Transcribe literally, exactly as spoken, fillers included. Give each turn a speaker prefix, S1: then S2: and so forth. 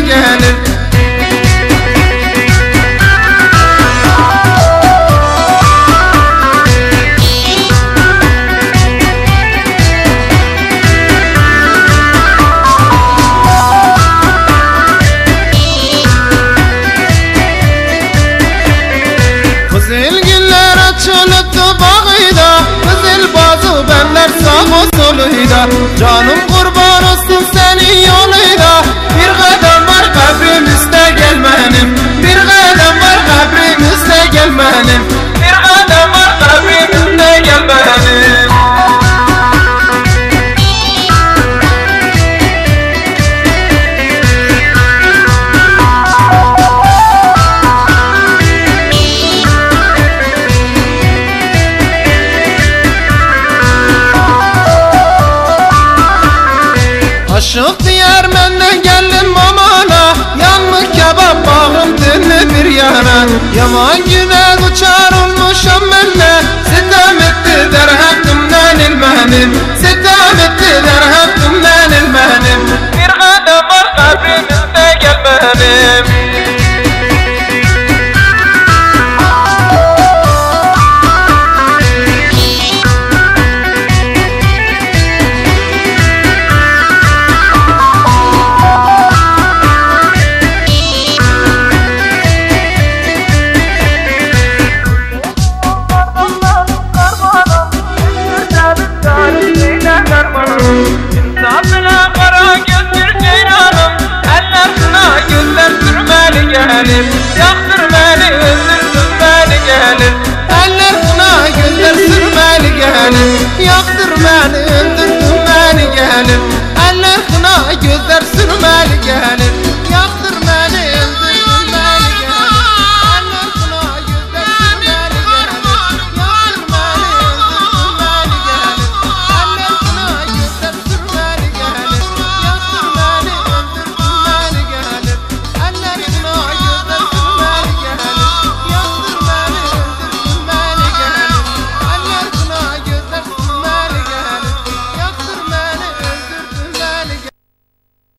S1: gelir. Kızıl güller açılıptı bağıyda, kızıl bazı benler sağ soluyda. Canım kurban olsun senin yoluyda. Bir kadem var kabrimizde gelmenim, bir kadem var kabrimizde gelmenim, bir kadem var kabrimizde gelmenim. Aşık diyar menden geldim mamana, yanmış kebap bağım dinli bir yana. Yaman güne